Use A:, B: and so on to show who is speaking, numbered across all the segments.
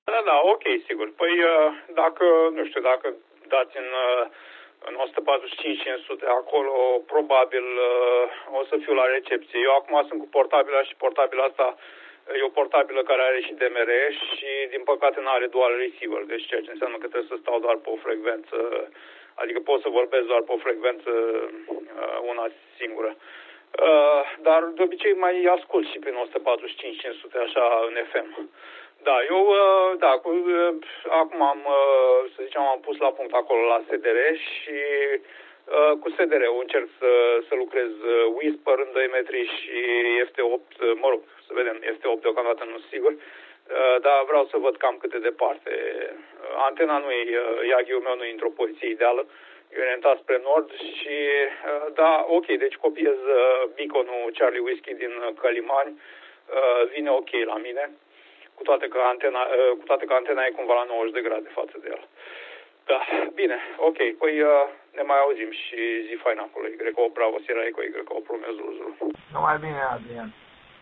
A: Da, da, ok, sigur. Păi, dacă, nu știu, dacă dați în 145-500 acolo, probabil o să fiu la recepție. Eu acum sunt cu portabila și portabila asta e o portabilă care are și DMR și, din păcate, nu are dual receiver. Deci, ceea ce înseamnă că trebuie să stau doar pe o frecvență, adică pot să vorbesc doar pe o frecvență una singură. Dar, de obicei, mai ascult și prin 145-500, așa, în FM. Da, eu, acum să zicem, am pus la punct acolo la SDR și cu SDR-ul încerc să lucrez Whisper în 2 metri și FT8, mă rog, să vedem, FT8 deocamdată nu sigur, dar vreau să văd cam cât de departe. Antena nu e, iaghiul meu nu e într-o poziție ideală, e orientat spre nord și, da, ok, deci copiez beacon-ul Charlie Whiskey din Călimani, vine ok la mine. Cu toate că antena e cumva la 90 de grade față de el. Da, bine, ok, păi ne mai auzim și zi faină acolo, Y, Bravo, Sierra Eco, Y, Romeo, Zulu, Zulu.
B: Numai bine, Adrian.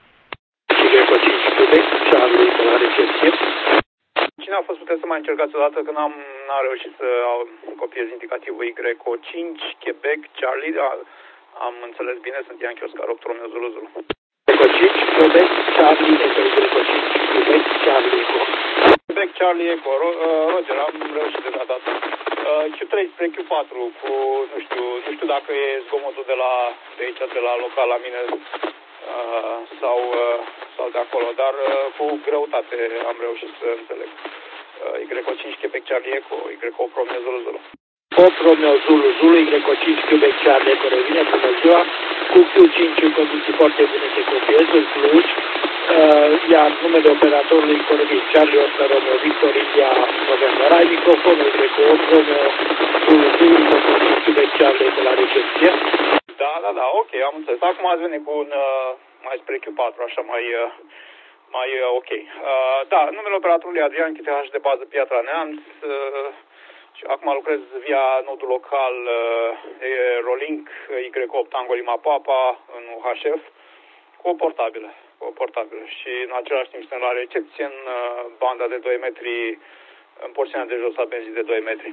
A: Charlie, la recepție. Cine a fost, puteți să mai încercați o dată, că n-am reușit să copiez indicativul Y5, Quebec, Charlie, am înțeles bine, sunt Yankee Oscar 8, Romeo, Zulu, Zulu.
C: Y5, Quebec, Charlie, Eco, Y5, Quebec, Charlie, Eco.
A: Quebec, Charlie, Eco, Roger, am reușit de data asta. Q3 spre Q4 cu, nu știu dacă e zgomotul de aici, de la local la mine sau de acolo, dar cu greutate am reușit să înțeleg. Y5, Quebec, Charlie, Eco, Y8, Romeo, Zulu, Zulu.
C: 8 Romeo, Zulu, Zulu, Y5, Quebec, Charlie, Eco, revine, bună ziua. Cu Q5 în condiții foarte bune se copiez în Cluj, iar numele operatorului corect Charlie Oscar Romeo, Victor India, November. Ai microfonul Y8, Romeo, Zulu, Zulu, Y5, Quebec, Charlie, Eco, la recepție.
A: Da, ok, am înțeles. Acum ați venit cu un mai spre Q4, așa mai ok. Da, numele operatorului Adrian, QTH de bază Piatra Neamț. Și acum lucrez via nodul local Rolink Y8 Tango Lima Papa în UHF cu o portabilă. Și în același timp suntem la recepție în banda de 2 metri, în porțiunea de jos a benzii de 2 metri.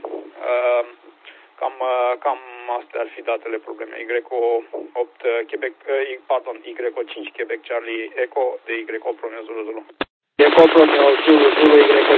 A: Cam astea ar fi datele probleme. Y8 Quebec, Y5 Quebec Charlie Eco de Y8 Romeo Zulu Zulu.
C: Y8 Romeo Zulu Zulu Y8.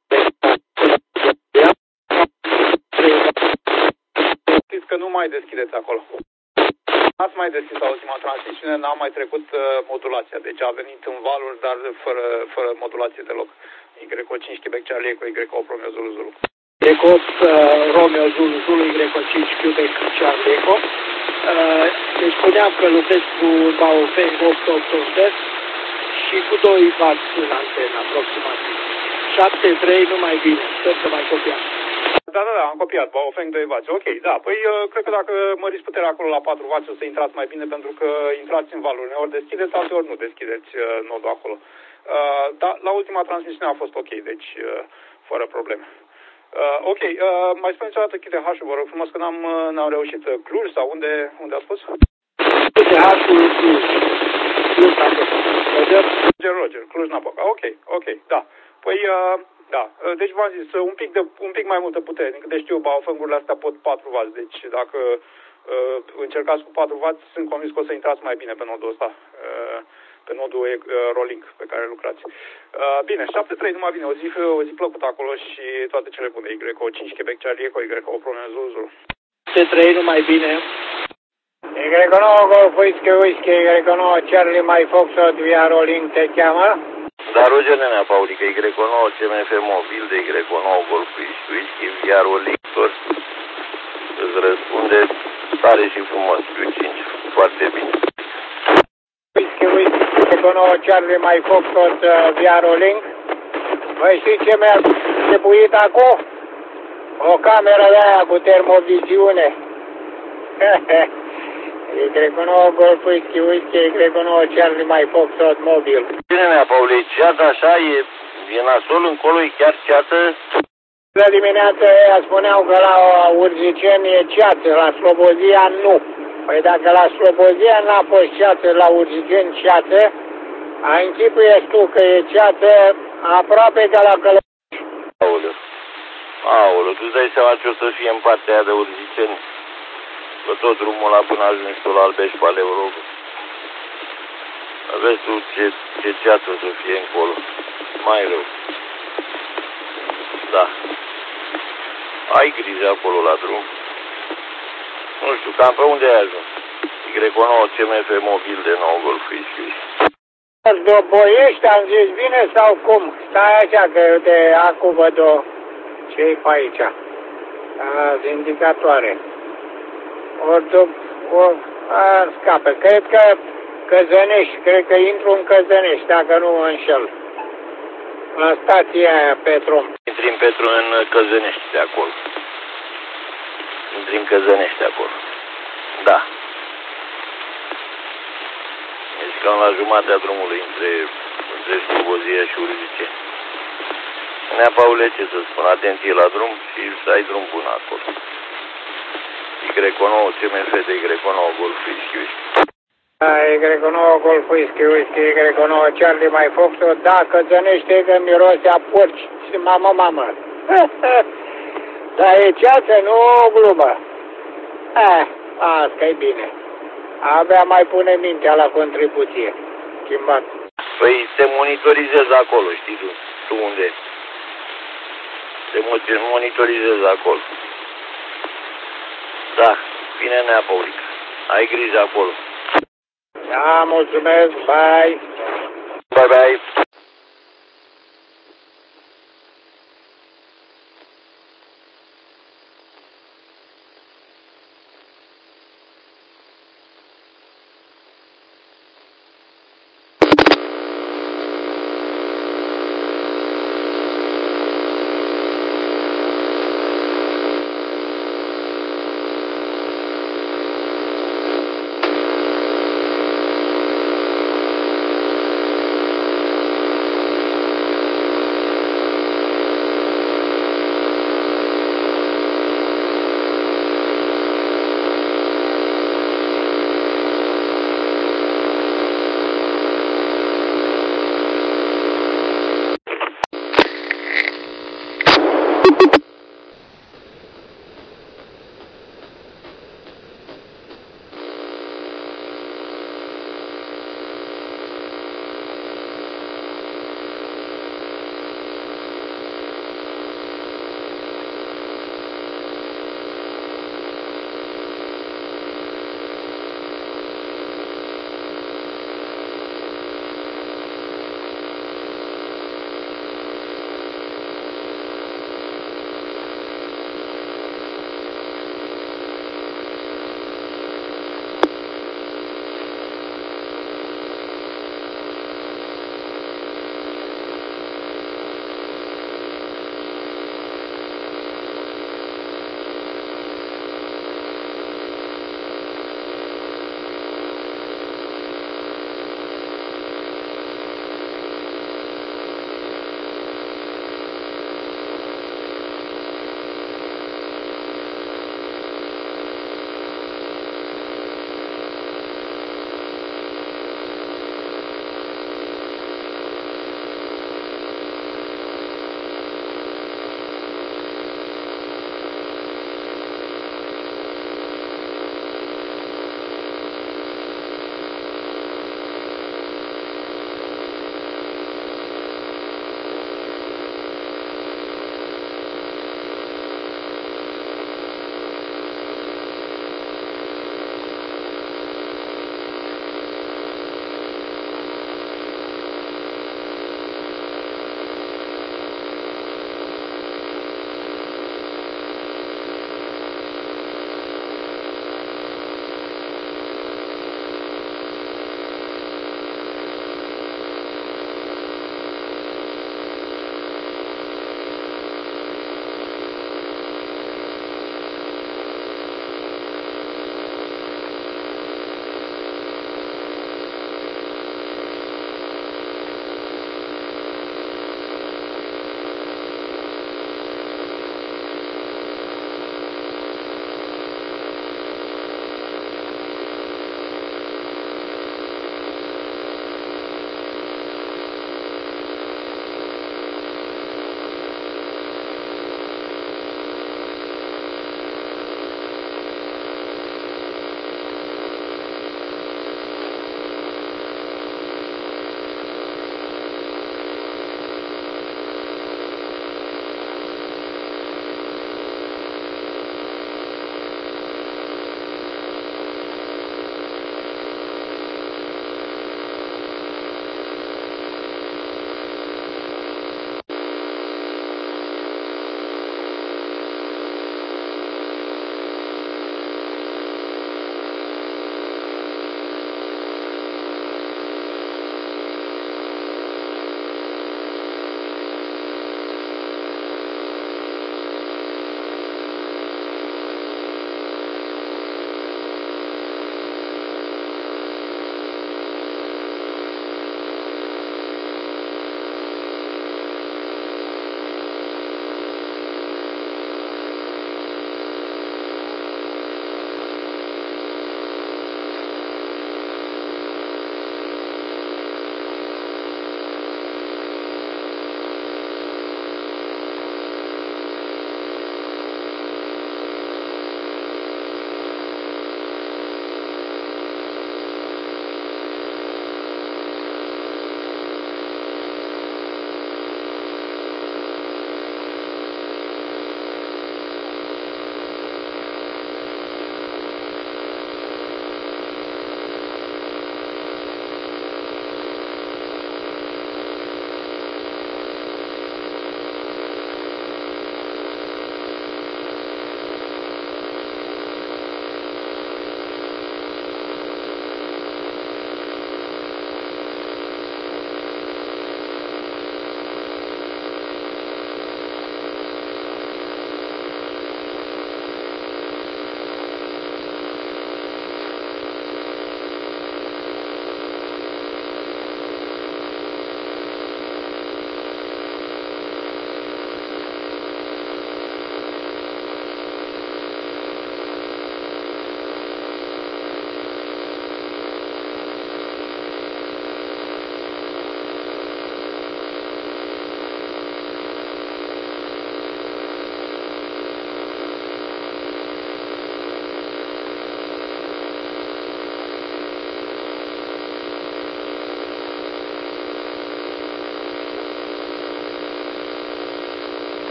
A: Știți că nu mai deschideți acolo. N-ați mai deschis la ultima transmisiune, n-a mai trecut modulația. Deci a venit în valuri, dar fără modulație deloc. Y5 Quebec Charlie Eco, Y8 Romeo Zulu Zulu.
C: Y8 Romeo Zulu Zulu, Y5 Quebec Charlie Eco. Deci spuneam că lucrez cu Baofeng 888 și cu 2 W în antenă aproximativ. 7.3 nu mai bine, sper să mai copiați.
A: Da, am copiat, Baofeng 2 W. Ok, da, păi cred că dacă măriți puterea acolo la 4 W o să intrați mai bine, pentru că intrați în valuri. Ori deschideți, alteori nu deschideți nodul acolo. Dar la ultima transmisiune a fost ok, deci fără probleme. Ok, mai spuneți o dată QTH-ul, vă rog frumos, că n-am reușit. Cluj sau unde a spus?
C: QTH-ul Cluj.
A: Roger, Cluj-Napoca. Ok, da. Păi, da, deci v-am zis, un pic mai multă putere. Din câte știu, Baofeng-urile astea pot 4 W. Deci dacă încercați cu 4 W, sunt convins că o să intrați mai bine pe nodul ăsta. Pe nodul Rolling pe care lucrați. Bine, 7.3 numai bine, o zi plăcută acolo și toate cele bune. Y5 Quebec Charlie Eco, Y8 Romeo Zulu Zulu.
C: 7.3 numai bine.
B: Y9 Golf Whisky, Y9 Charlie My Foxtrot via Rolling te cheamă?
D: Da, Roger Nenea Paulică, Y9 CMF mobil de Y9 Golf Whisky via Rolling îți răspunde tare și frumos, Q5, foarte bine.
B: Whisky, Y9 Charlie My Foxtrot via Rolling. Voi știți ce mi-a trebuit acum? O cameră de aia cu termoviziune. Y9 Golf Whisky, Y9 Charlie My Foxtrot mobil.
D: Bine, mea, Paule, ceată așa, e nasol încolo, e chiar ceată?
B: La dimineață ea spuneau că la Urziceni e ceață, la Slobozia nu. Păi dacă la Slobozia n-a fost ceață, la Urziceni ceață, închipuiești tu că e ceață aproape ca la Călăuți.
D: Aoleu, tu dai seama ce o să fie în partea aia de Urziceni? Că tot drumul ăla până ajungi tu la Albeș pe Aleurogul. Vezi tu ce ceață o să fie încolo. Mai rău. Da. Ai grijă acolo la drum. Nu știu, cam pe unde ai ajuns? Y9 CMF mobil de nou Golf Whisky.
B: Doboiești, am zis bine sau cum? Stai așa că eu de acum văd ce-i pe aici. Indicatoare. Scape. Cred că Căzănești, cred că intru în Căzănești, dacă nu mă înșel. La stația aia, Petrom.
D: Intri în Căzănești de acolo. Intri în Căzănești de acolo. Da. Deci cam la jumatea drumului între Slobozia și Urziceni. Nea Paule, ce să spun, atenție la drum și să ai drum bun acolo. Y9 CMF de Y9 Golf Whisky.
B: Y9 Golf Whisky, Y9 Charlie mai Fox-o, da, Căzănește că miroase a porci și mamă. Dar e ceață, nu o glumă. Asta e bine. Abia mai pune mintea la contribuție. Schimbat.
D: Păi te monitorizezi acolo, știi tu unde? Te monitorizezi acolo. Da, bine Nea Paulica. Ai grijă acolo.
B: Da, mulțumesc, bye.
D: Bye, bye.